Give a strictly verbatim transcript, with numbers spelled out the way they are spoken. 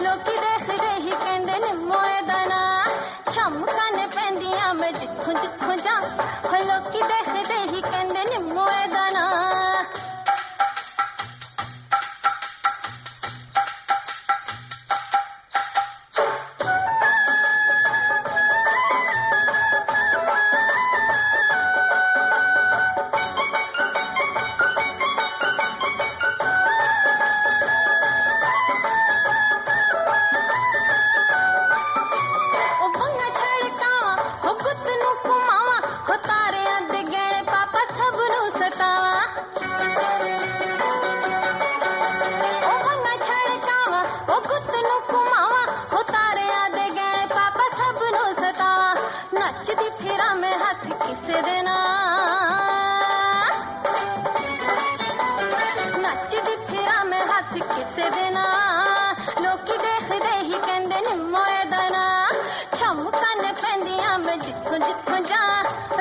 ਲੋਕੀ ਦੇਖਦੇ ਹੀ ਕਹਿੰਦੇ ਨਿੰਮੋ ਇਹਦਾ ਨਾਂ, ਛਮਕਾਂ ਨੇ ਪੈਂਦੀਆਂ ਮੈਂ ਜਿੱਥੋਂ ਜਿੱਥੋਂ ਜਾ, ਹੋ ਲੋਕੀ ਦੇਖਦੇ ਹੀ ਕਹਿੰਦੇ ਨਿੰਮੋ ਇਹਦਾ ਨਾਂ। ਨੱਚਦੀ ਫਿਰਾਂ ਮੈਂ ਹੱਥ ਕਿਸੇ ਦੇ ਨਾਲ, ਨੱਚਦੀ ਫਿਰਾਂ ਮੈਂ ਹੱਥ ਕਿਸੇ ਦੇ ਨਾਲ, ਲੋਕੀ ਦੇਖਦੇ ਹੀ ਕਹਿੰਦੇ ਨਿੰਮੋ ਇਹਦਾ ਨਾਂ, ਛਮਕਾਂ ਨੇ ਪੈਂਦੀਆਂ ਮੈਂ ਜਿੱਥੋਂ ਜਿੱਥੋਂ ਜਾ।